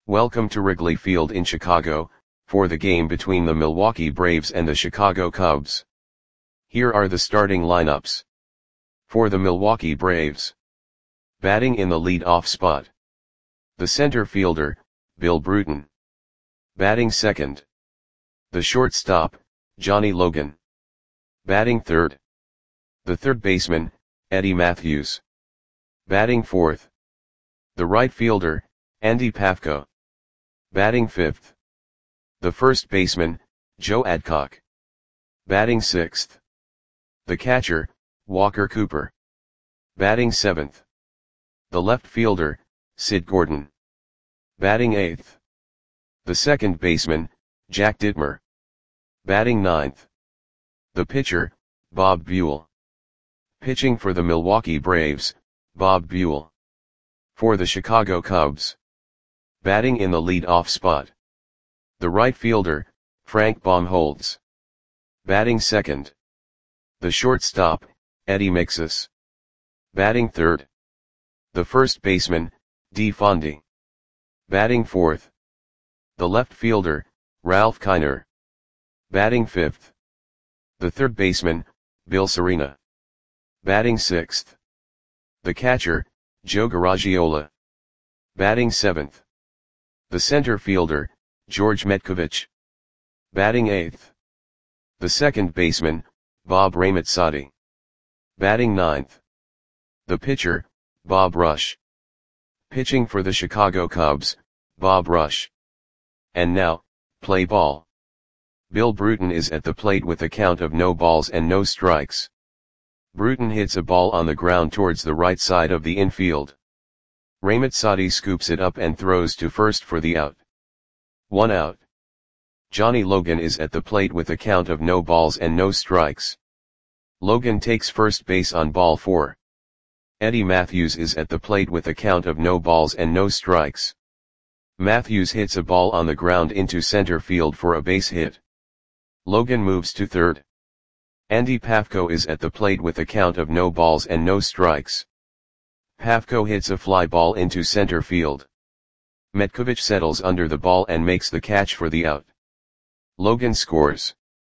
Welcome to Wrigley Field in Chicago, for the game between the Milwaukee Braves and the Chicago Cubs. Here are the starting lineups. For the Milwaukee Braves. Batting in the lead-off spot. The center fielder, Bill Bruton. Batting second. The shortstop, Johnny Logan. Batting third. The third baseman, Eddie Mathews. Batting fourth. The right fielder, Andy Pafko. Batting fifth. The first baseman, Joe Adcock. Batting sixth. The catcher, Walker Cooper. Batting seventh. The left fielder, Sid Gordon. Batting eighth. The second baseman, Jack Dittmer. Batting ninth. The pitcher, Bob Buell. Pitching for the Milwaukee Braves, Bob Buell. For the Chicago Cubs. Batting in the lead-off spot. The right fielder, Frank Baumholtz. Batting second. The shortstop, Eddie Mixus. Batting third. The first baseman, Dee Fondy. Batting fourth. The left fielder, Ralph Kiner. Batting fifth. The third baseman, Bill Serena. Batting sixth. The catcher, Joe Garagiola. Batting seventh. The center fielder, George Metkovich. Batting eighth. The second baseman, Bob Ramazzati. Batting ninth. The pitcher, Bob Rush. Pitching for the Chicago Cubs, Bob Rush. And now, play ball. Bill Bruton is at the plate with a count of no balls and no strikes. Bruton hits a ball on the ground towards the right side of the infield. Ramazzati scoops it up and throws to first for the out. 1 out. Johnny Logan is at the plate with a count of no balls and no strikes. Logan takes first base on ball 4. Eddie Mathews is at the plate with a count of no balls and no strikes. Mathews hits a ball on the ground into center field for a base hit. Logan moves to third. Andy Pafko is at the plate with a count of no balls and no strikes. Pafko hits a fly ball into center field. Metkovich settles under the ball and makes the catch for the out. Logan scores.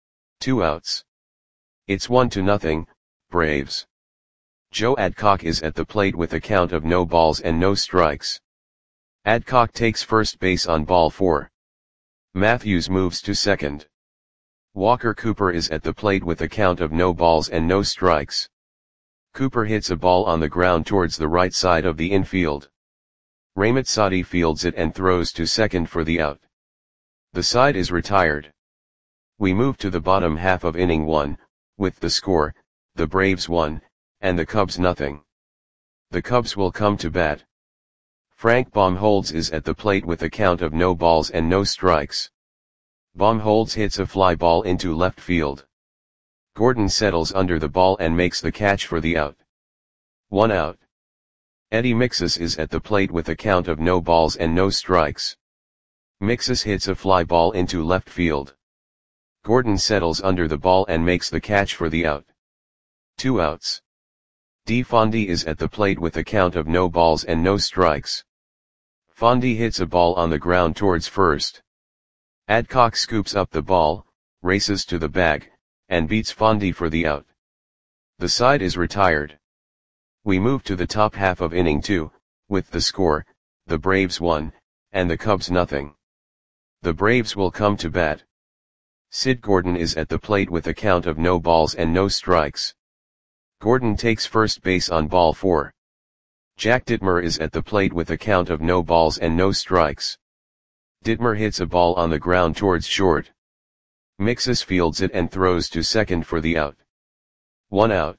2 outs. It's 1-0, Braves. Joe Adcock is at the plate with a count of no balls and no strikes. Adcock takes first base on ball 4. Mathews moves to second. Walker Cooper is at the plate with a count of no balls and no strikes. Cooper hits a ball on the ground towards the right side of the infield. Ramazzati fields it and throws to second for the out. The side is retired. We move to the bottom half of inning 1, with the score, the Braves 1, and the Cubs 0. The Cubs will come to bat. Frank Baumholtz is at the plate with a count of no balls and no strikes. Baumholtz hits a fly ball into left field. Gordon settles under the ball and makes the catch for the out. 1 out. Eddie Mixus is at the plate with a count of no balls and no strikes. Mixus hits a fly ball into left field. Gordon settles under the ball and makes the catch for the out. 2 outs. Dee Fondy is at the plate with a count of no balls and no strikes. Fondy hits a ball on the ground towards first. Adcock scoops up the ball, races to the bag, and beats Fondy for the out. The side is retired. We move to the top half of inning 2, with the score, the Braves 1, and the Cubs 0. The Braves will come to bat. Sid Gordon is at the plate with a count of no balls and no strikes. Gordon takes first base on ball 4. Jack Dittmer is at the plate with a count of no balls and no strikes. Dittmer hits a ball on the ground towards short. Mixus fields it and throws to second for the out. 1 out.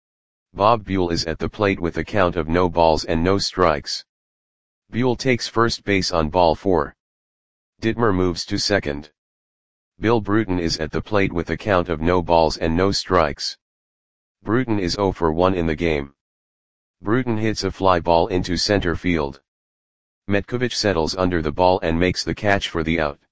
Bob Buell is at the plate with a count of no balls and no strikes. Buell takes first base on ball 4. Dittmer moves to second. Bill Bruton is at the plate with a count of no balls and no strikes. Bruton is 0 for 1 in the game. Bruton hits a fly ball into center field. Metkovich settles under the ball and makes the catch for the out.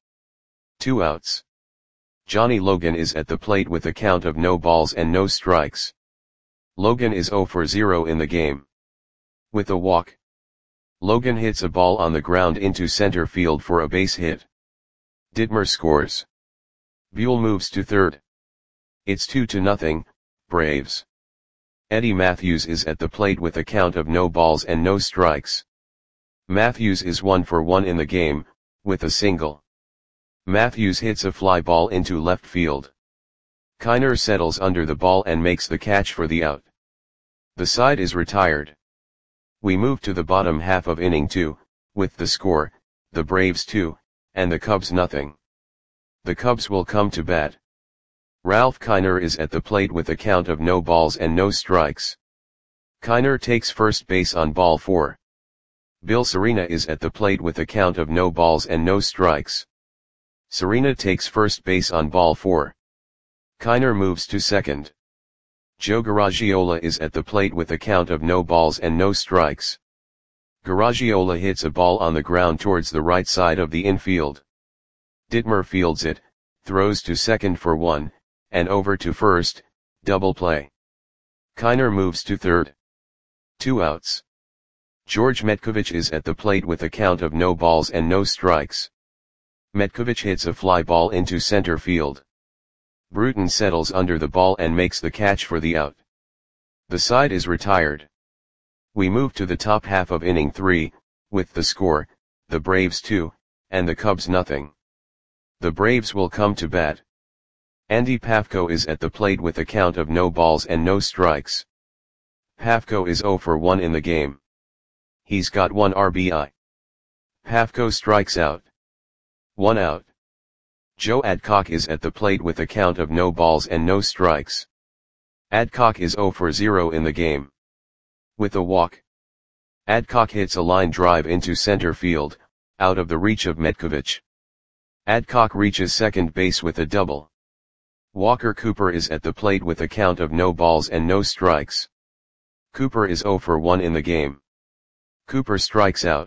2 outs. Johnny Logan is at the plate with a count of no balls and no strikes. Logan is 0 for 0 in the game. With a walk. Logan hits a ball on the ground into center field for a base hit. Ditmer scores. Buell moves to third. It's 2-0, Braves. Eddie Matthews is at the plate with a count of no balls and no strikes. Matthews is 1 for 1 in the game, with a single. Matthews hits a fly ball into left field. Kiner settles under the ball and makes the catch for the out. The side is retired. We move to the bottom half of inning 2, with the score, the Braves 2, and the Cubs nothing. The Cubs will come to bat. Ralph Kiner is at the plate with a count of no balls and no strikes. Kiner takes first base on ball 4. Bill Serena is at the plate with a count of no balls and no strikes. Serena takes first base on ball 4. Kiner moves to second. Joe Garagiola is at the plate with a count of no balls and no strikes. Garagiola hits a ball on the ground towards the right side of the infield. Ditmer fields it, throws to second for 1, and over to first, double play. Kiner moves to third. 2 outs. George Metkovich is at the plate with a count of no balls and no strikes. Metkovich hits a fly ball into center field. Bruton settles under the ball and makes the catch for the out. The side is retired. We move to the top half of inning 3, with the score, the Braves 2, and the Cubs nothing. The Braves will come to bat. Andy Pafko is at the plate with a count of no balls and no strikes. Pafko is 0 for 1 in the game. He's got 1 RBI. Pafko strikes out. 1 out. Joe Adcock is at the plate with a count of no balls and no strikes. Adcock is 0 for 0 in the game. With a walk. Adcock hits a line drive into center field, out of the reach of Metkovich. Adcock reaches second base with a double. Walker Cooper is at the plate with a count of no balls and no strikes. Cooper is 0 for 1 in the game. Cooper strikes out.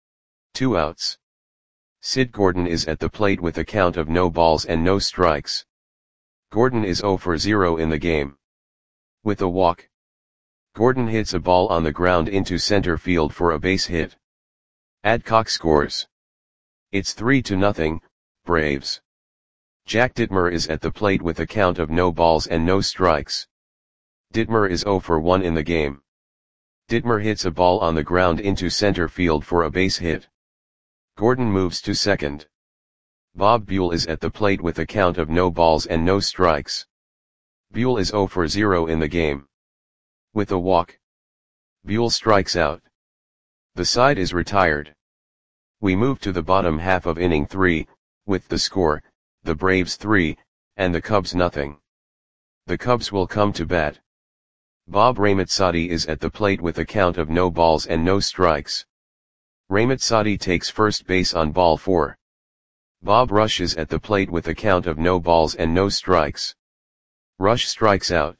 2 outs. Sid Gordon is at the plate with a count of no balls and no strikes. Gordon is 0 for 0 in the game. With a walk. Gordon hits a ball on the ground into center field for a base hit. Adcock scores. It's 3-0, Braves. Jack Ditmer is at the plate with a count of no balls and no strikes. Ditmer is 0 for 1 in the game. Ditmer hits a ball on the ground into center field for a base hit. Gordon moves to second. Bob Buell is at the plate with a count of no balls and no strikes. Buell is 0 for 0 in the game. With a walk. Buell strikes out. The side is retired. We move to the bottom half of inning 3, with the score, the Braves 3, and the Cubs nothing. The Cubs will come to bat. Bob Ramazzotti is at the plate with a count of no balls and no strikes. Ramazzotti takes first base on ball 4. Bob Rush is at the plate with a count of no balls and no strikes. Rush strikes out.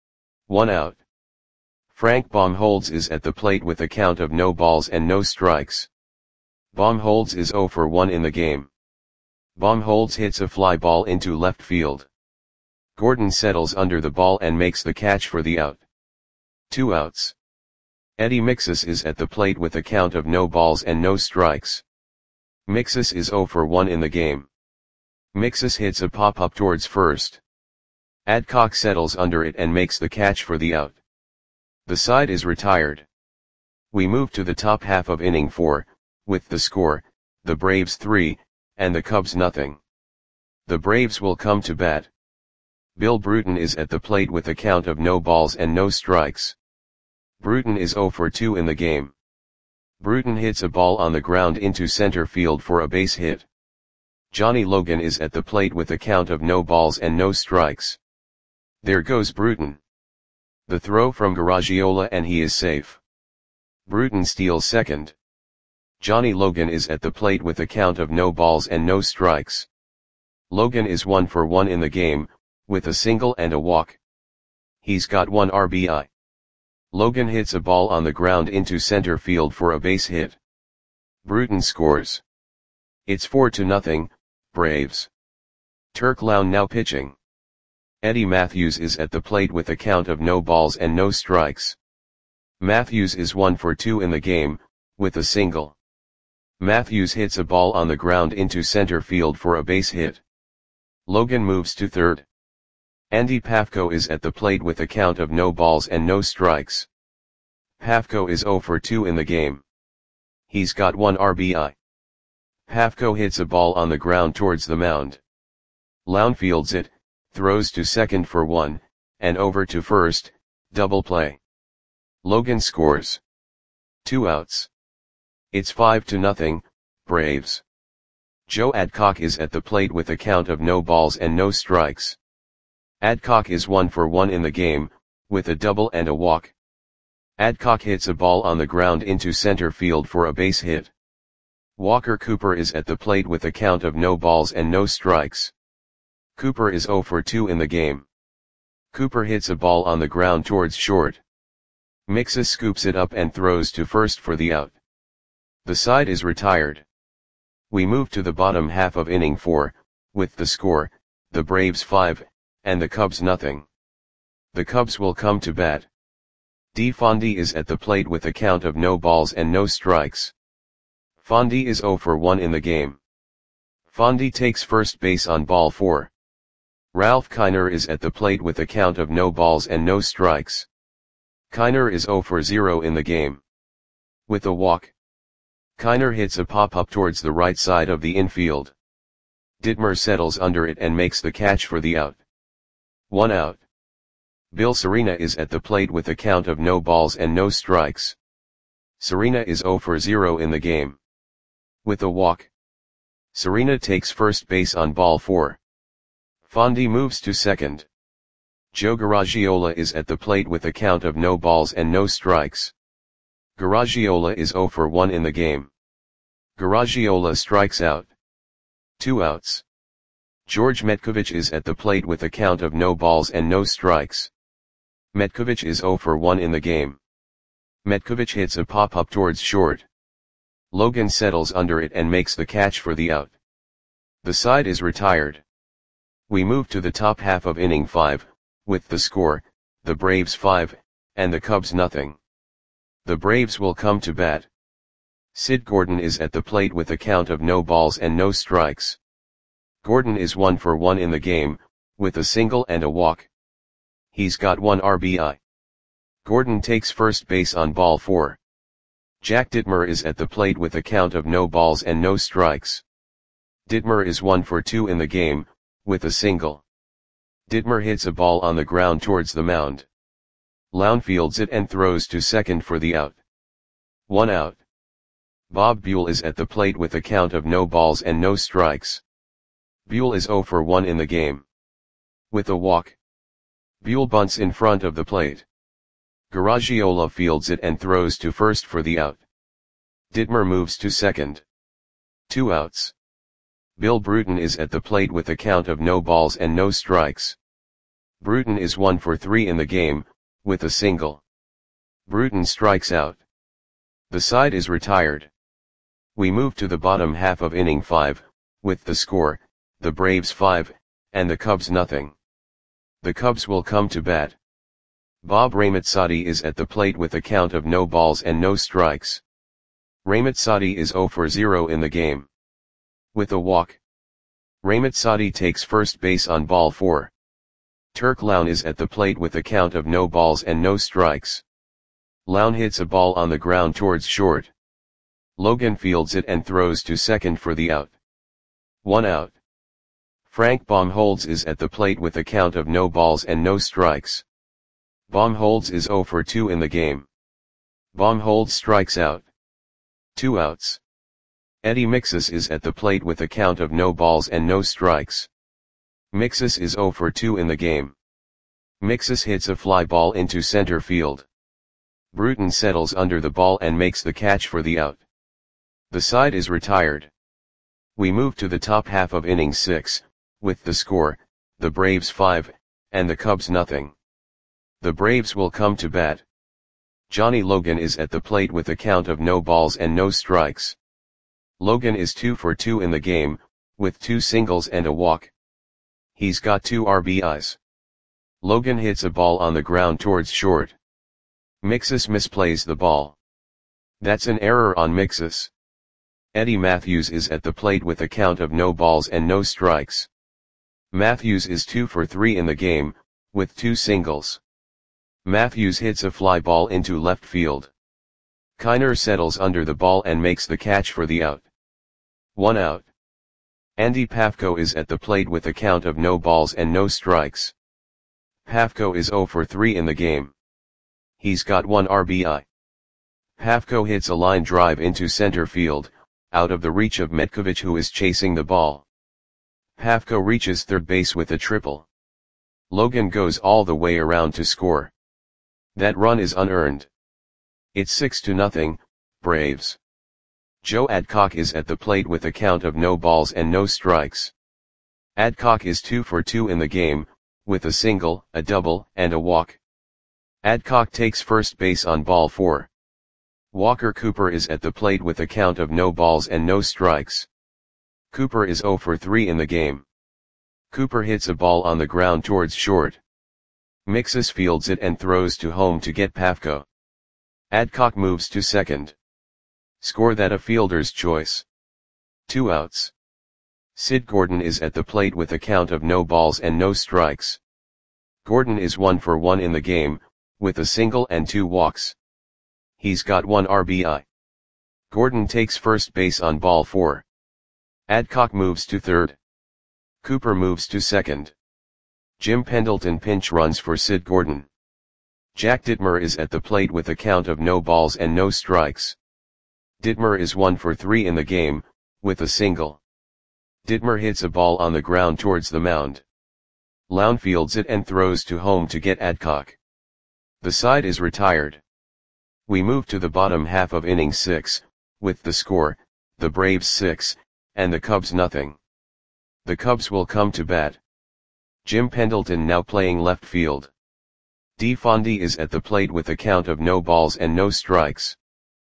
1 out. Frank Baumholtz is at the plate with a count of no balls and no strikes. Baumholtz is 0 for 1 in the game. Baumholtz hits a fly ball into left field. Gordon settles under the ball and makes the catch for the out. 2 outs. Eddie Mixus is at the plate with a count of no balls and no strikes. Mixus is 0 for 1 in the game. Mixus hits a pop-up towards first. Adcock settles under it and makes the catch for the out. The side is retired. We move to the top half of inning 4, with the score, the Braves 3, and the Cubs nothing. The Braves will come to bat. Bill Bruton is at the plate with a count of no balls and no strikes. Bruton is 0 for 2 in the game. Bruton hits a ball on the ground into center field for a base hit. Johnny Logan is at the plate with a count of no balls and no strikes. There goes Bruton. The throw from Garagiola and he is safe. Bruton steals second. Johnny Logan is at the plate with a count of no balls and no strikes. Logan is 1 for 1 in the game, with a single and a walk. He's got 1 RBI. Logan hits a ball on the ground into center field for a base hit. Bruton scores. It's 4-0, Braves. Turk Lown now pitching. Eddie Matthews is at the plate with a count of no balls and no strikes. Matthews is 1 for 2 in the game, with a single. Matthews hits a ball on the ground into center field for a base hit. Logan moves to third. Andy Pafko is at the plate with a count of no balls and no strikes. Pafko is 0 for 2 in the game. He's got 1 RBI. Pafko hits a ball on the ground towards the mound. Lown fields it, throws to second for 1, and over to first, double play. Logan scores. 2 outs. It's 5-0, Braves. Joe Adcock is at the plate with a count of no balls and no strikes. Adcock is 1 for 1 in the game, with a double and a walk. Adcock hits a ball on the ground into center field for a base hit. Walker Cooper is at the plate with a count of no balls and no strikes. Cooper is 0 for 2 in the game. Cooper hits a ball on the ground towards short. Mixus scoops it up and throws to first for the out. The side is retired. We move to the bottom half of inning 4, with the score, the Braves 5, and the Cubs nothing. The Cubs will come to bat. D. Fondy is at the plate with a count of no balls and no strikes. Fondy is 0 for 1 in the game. Fondy takes first base on ball 4. Ralph Kiner is at the plate with a count of no balls and no strikes. Kiner is 0 for 0 in the game. With a walk. Kiner hits a pop-up towards the right side of the infield. Dittmer settles under it and makes the catch for the out. 1 out. Bill Serena is at the plate with a count of no balls and no strikes. Serena is 0 for 0 in the game. With a walk. Serena takes first base on ball 4. Fondy moves to second. Joe Garagiola is at the plate with a count of no balls and no strikes. Garagiola is 0 for 1 in the game. Garagiola strikes out. 2 outs. George Metkovich is at the plate with a count of no balls and no strikes. Metkovich is 0 for 1 in the game. Metkovich hits a pop-up towards short. Logan settles under it and makes the catch for the out. The side is retired. We move to the top half of inning 5, with the score, the Braves 5, and the Cubs nothing. The Braves will come to bat. Sid Gordon is at the plate with a count of no balls and no strikes. Gordon is 1 for 1 in the game, with a single and a walk. He's got 1 RBI. Gordon takes first base on ball 4. Jack Dittmer is at the plate with a count of no balls and no strikes. Dittmer is 1 for 2 in the game, with a single. Dittmer hits a ball on the ground towards the mound. Lown fields it and throws to second for the out. 1 out. Bob Buell is at the plate with a count of no balls and no strikes. Buell is 0 for 1 in the game. With a walk. Buell bunts in front of the plate. Garagiola fields it and throws to first for the out. Dittmer moves to second. 2 outs. Bill Bruton is at the plate with a count of no balls and no strikes. Bruton is 1 for 3 in the game, with a single. Bruton strikes out. The side is retired. We move to the bottom half of inning 5, with the score, the Braves 5, and the Cubs nothing. The Cubs will come to bat. Bob Ramazzati is at the plate with a count of no balls and no strikes. Ramazzati is 0 for 0 in the game. With a walk. Ramazzati takes first base on ball 4. Turk Lown is at the plate with a count of no balls and no strikes. Lown hits a ball on the ground towards short. Logan fields it and throws to second for the out. 1 out. Frank Baumholtz is at the plate with a count of no balls and no strikes. Baumholtz is 0 for 2 in the game. Baumholtz strikes out. 2 outs. Eddie Mixus is at the plate with a count of no balls and no strikes. Mixus is 0 for 2 in the game. Mixus hits a fly ball into center field. Bruton settles under the ball and makes the catch for the out. The side is retired. We move to the top half of inning 6, with the score, the Braves 5, and the Cubs nothing. The Braves will come to bat. Johnny Logan is at the plate with a count of no balls and no strikes. Logan is 2 for 2 in the game, with 2 singles and a walk. He's got 2 RBIs. Logan hits a ball on the ground towards short. Mixus misplays the ball. That's an error on Mixus. Eddie Matthews is at the plate with a count of no balls and no strikes. Matthews is 2 for 3 in the game, with 2 singles. Matthews hits a fly ball into left field. Kiner settles under the ball and makes the catch for the out. 1 out. Andy Pafko is at the plate with a count of no balls and no strikes. Pafko is 0 for 3 in the game. He's got 1 RBI. Pafko hits a line drive into center field, out of the reach of Metkovic, who is chasing the ball. Pafko reaches third base with a triple. Logan goes all the way around to score. That run is unearned. It's 6-0, Braves. Joe Adcock is at the plate with a count of no balls and no strikes. Adcock is 2 for 2 in the game, with a single, a double, and a walk. Adcock takes first base on ball 4. Walker Cooper is at the plate with a count of no balls and no strikes. Cooper is 0 for 3 in the game. Cooper hits a ball on the ground towards short. Mixus fields it and throws to home to get Pafko. Adcock moves to second. Score that a fielder's choice. 2 outs. Sid Gordon is at the plate with a count of no balls and no strikes. Gordon is 1 for 1 in the game, with a single and 2 walks. He's got 1 RBI. Gordon takes first base on ball 4. Adcock moves to third. Cooper moves to second. Jim Pendleton pinch runs for Sid Gordon. Jack Dittmer is at the plate with a count of no balls and no strikes. Dittmer is 1 for 3 in the game, with a single. Dittmer hits a ball on the ground towards the mound. Lown fields it and throws to home to get Adcock. The side is retired. We move to the bottom half of inning 6, with the score, the Braves 6, and the Cubs nothing. The Cubs will come to bat. Jim Pendleton now playing left field. D. Fondy is at the plate with a count of no balls and no strikes.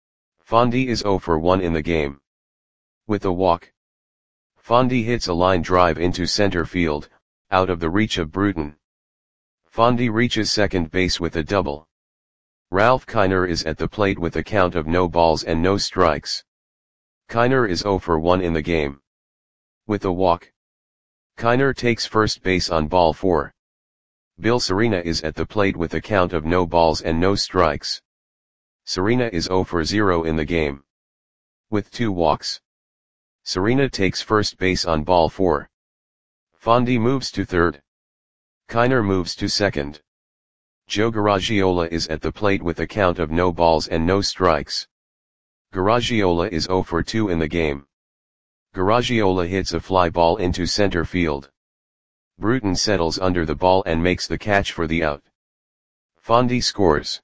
Fondy is 0 for 1 in the game. With a walk. Fondy hits a line drive into center field, out of the reach of Bruton. Fondy reaches second base with a double. Ralph Kiner is at the plate with a count of no balls and no strikes. Kiner is 0 for 1 in the game. With a walk. Kiner takes first base on ball 4. Bill Serena is at the plate with a count of no balls and no strikes. Serena is 0 for 0 in the game. With 2 walks. Serena takes first base on ball 4. Fondy moves to third. Kiner moves to second. Joe Garagiola is at the plate with a count of no balls and no strikes. Garagiola is 0 for 2 in the game. Garagiola hits a fly ball into center field. Bruton settles under the ball and makes the catch for the out. Fondy scores.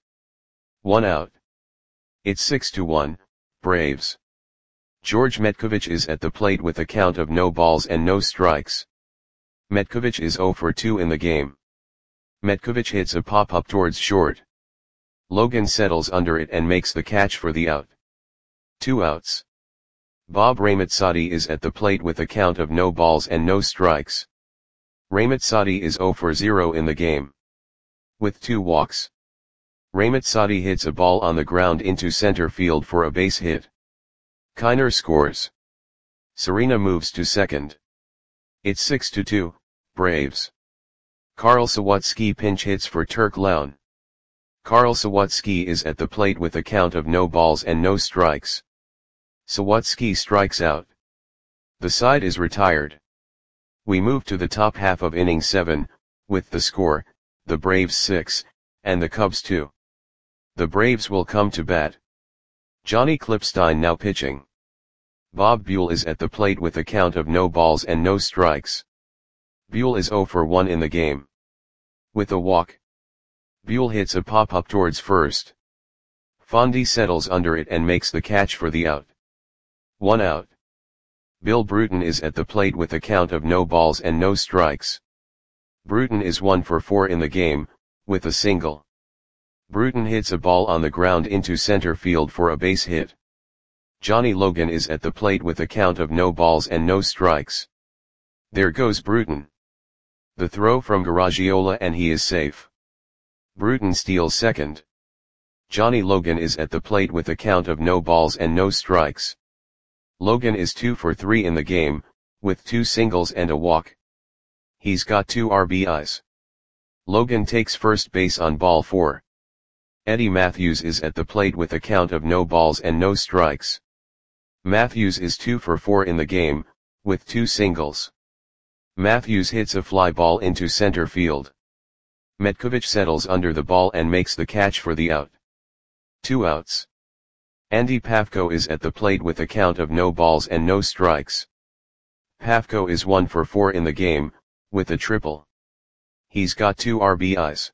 1 out. It's 6-1, Braves. George Metkovic is at the plate with a count of no balls and no strikes. Metkovic is 0 for 2 in the game. Metkovic hits a pop-up towards short. Logan settles under it and makes the catch for the out. 2 outs. Bob Ramazzati is at the plate with a count of no balls and no strikes. Ramazzati is 0 for 0 in the game. With 2 walks. Ramazzati hits a ball on the ground into center field for a base hit. Kiner scores. Serena moves to second. It's 6-2, Braves. Carl Sawatsky pinch hits for Turk Lown. Carl Sawatsky is at the plate with a count of no balls and no strikes. Sawatsky strikes out. The side is retired. We move to the top half of inning 7, with the score, the Braves 6, and the Cubs 2. The Braves will come to bat. Johnny Klipstein now pitching. Bob Buell is at the plate with a count of no balls and no strikes. Buell is 0 for 1 in the game. With a walk. Buell hits a pop-up towards first. Fondy settles under it and makes the catch for the out. 1 out. Bill Bruton is at the plate with a count of no balls and no strikes. Bruton is 1 for 4 in the game, with a single. Bruton hits a ball on the ground into center field for a base hit. Johnny Logan is at the plate with a count of no balls and no strikes. There goes Bruton. The throw from Garagiola and he is safe. Bruton steals second. Johnny Logan is at the plate with a count of no balls and no strikes. Logan is 2 for 3 in the game, with 2 singles and a walk. He's got 2 RBIs. Logan takes first base on ball 4. Eddie Matthews is at the plate with a count of no balls and no strikes. Matthews is 2 for 4 in the game, with 2 singles. Matthews hits a fly ball into center field. Metkovich settles under the ball and makes the catch for the out. 2 outs. Andy Pafko is at the plate with a count of no balls and no strikes. Pafko is 1 for 4 in the game, with a triple. He's got 2 RBIs.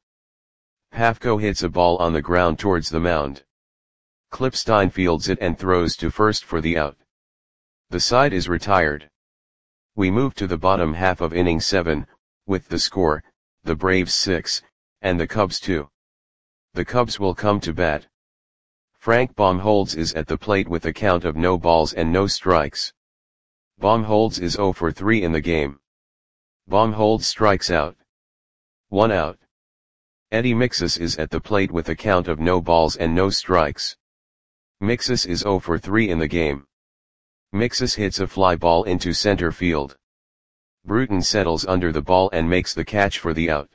Pafko hits a ball on the ground towards the mound. Klippstein fields it and throws to first for the out. The side is retired. We move to the bottom half of inning 7, with the score, the Braves 6, and the Cubs 2. The Cubs will come to bat. Frank Baumholtz is at the plate with a count of no balls and no strikes. Baumholtz is 0 for 3 in the game. Baumholtz strikes out. 1 out. Eddie Mixus is at the plate with a count of no balls and no strikes. Mixus is 0 for 3 in the game. Mixus hits a fly ball into center field. Bruton settles under the ball and makes the catch for the out.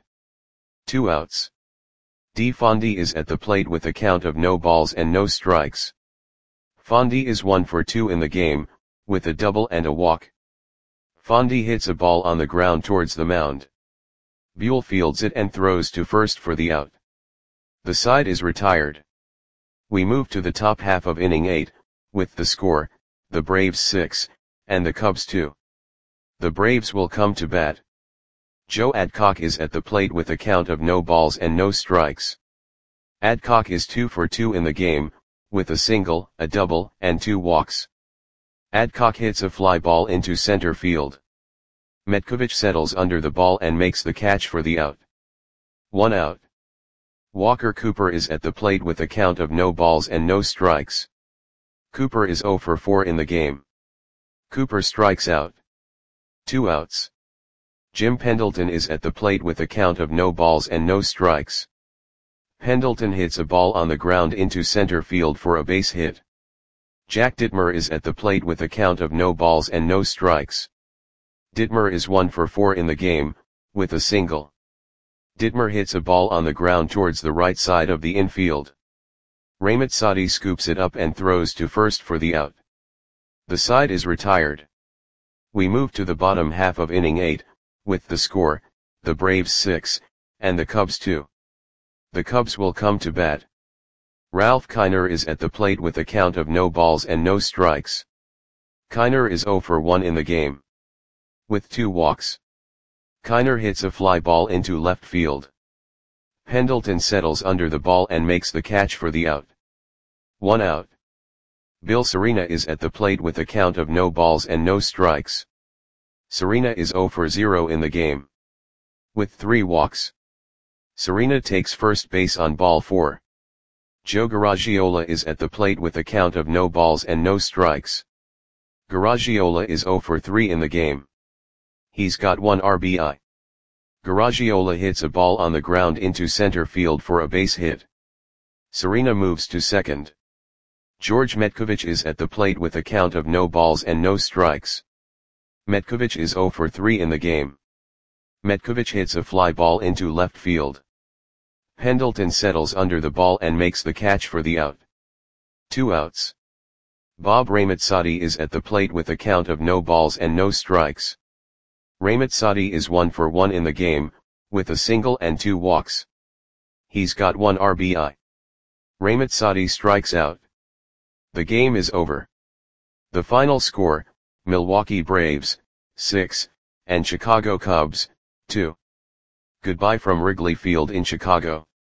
2 outs. D. Fondy is at the plate with a count of no balls and no strikes. Fondy is 1 for 2 in the game, with a double and a walk. Fondy hits a ball on the ground towards the mound. Buell fields it and throws to first for the out. The side is retired. We move to the top half of inning 8, with the score, the Braves 6, and the Cubs 2. The Braves will come to bat. Joe Adcock is at the plate with a count of no balls and no strikes. Adcock is 2 for 2 in the game, with a single, a double, and 2 walks. Adcock hits a fly ball into center field. Metkovich settles under the ball and makes the catch for the out. 1 out. Walker Cooper is at the plate with a count of no balls and no strikes. Cooper is 0 for 4 in the game. Cooper strikes out. 2 outs. Jim Pendleton is at the plate with a count of no balls and no strikes. Pendleton hits a ball on the ground into center field for a base hit. Jack Dittmer is at the plate with a count of no balls and no strikes. Dittmer is 1 for 4 in the game, with a single. Dittmer hits a ball on the ground towards the right side of the infield. Ramitsadi scoops it up and throws to first for the out. The side is retired. We move to the bottom half of inning 8, with the score, the Braves 6, and the Cubs 2. The Cubs will come to bat. Ralph Kiner is at the plate with a count of no balls and no strikes. Kiner is 0 for 1 in the game. With 2 walks. Kiner hits a fly ball into left field. Pendleton settles under the ball and makes the catch for the out. 1 out. Bill Serena is at the plate with a count of no balls and no strikes. Serena is 0 for 0 in the game. With 3 walks. Serena takes first base on ball 4. Joe Garagiola is at the plate with a count of no balls and no strikes. Garagiola is 0 for 3 in the game. He's got 1 RBI. Garagiola hits a ball on the ground into center field for a base hit. Serena moves to second. George Metkovich is at the plate with a count of no balls and no strikes. Metkovich is 0 for 3 in the game. Metkovich hits a fly ball into left field. Pendleton settles under the ball and makes the catch for the out. 2 outs. Bob Ramitsadi is at the plate with a count of no balls and no strikes. Ramitsadi is 1 for 1 in the game, with a single and 2 walks. He's got 1 RBI. Ramitsadi strikes out. The game is over. The final score, Milwaukee Braves, 6, and Chicago Cubs, 2. Goodbye from Wrigley Field in Chicago.